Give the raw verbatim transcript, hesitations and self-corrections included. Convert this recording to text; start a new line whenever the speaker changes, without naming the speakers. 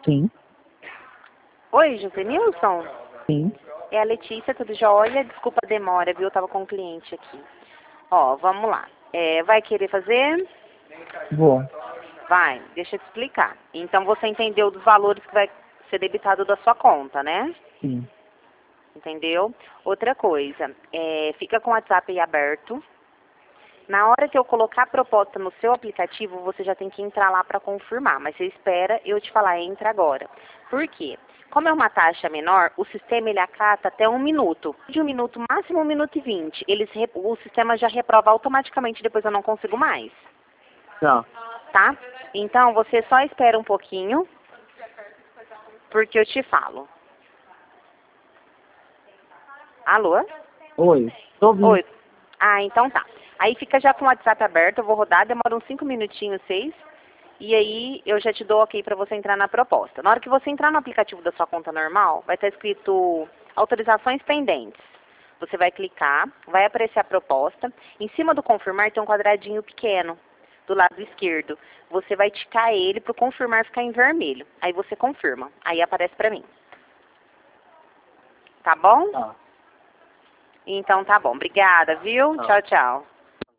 Sim,
Oi, Josenilson?
sim.
É a Letícia, tudo jóia? Desculpa a demora, viu? Eu tava com um cliente aqui. Ó, vamos lá. É, vai querer fazer?
Vou.
Vai, deixa eu te explicar. Então você entendeu dos valores que vai ser debitado da sua conta, né?
Sim.
Entendeu? Outra coisa, é, fica com o WhatsApp aí aberto. Na hora que eu colocar a proposta no seu aplicativo, você já tem que entrar lá para confirmar. Mas você espera eu te falar, entra agora. Por quê? Como é uma taxa menor, o sistema ele acata até um minuto. De um minuto, máximo um minuto e vinte. Eles, re- o sistema já reprova automaticamente, depois eu não consigo mais.
Tá.
Tá? Então, você só espera um pouquinho, porque eu te falo. Alô?
Oi. Tô ouvindo.
Oi. Ah, então tá. Aí fica já com o WhatsApp aberto, eu vou rodar, demora uns cinco minutinhos, seis. E aí eu já te dou ok para você entrar na proposta. Na hora que você entrar no aplicativo da sua conta normal, vai estar escrito autorizações pendentes. Você vai clicar, vai aparecer a proposta. Em cima do confirmar tem um quadradinho pequeno do lado esquerdo. Você vai ticar ele para o confirmar ficar em vermelho. Aí você confirma. Aí aparece para mim. Tá bom?
Tá.
Então tá bom. Obrigada, viu?
Tá.
Tchau, tchau.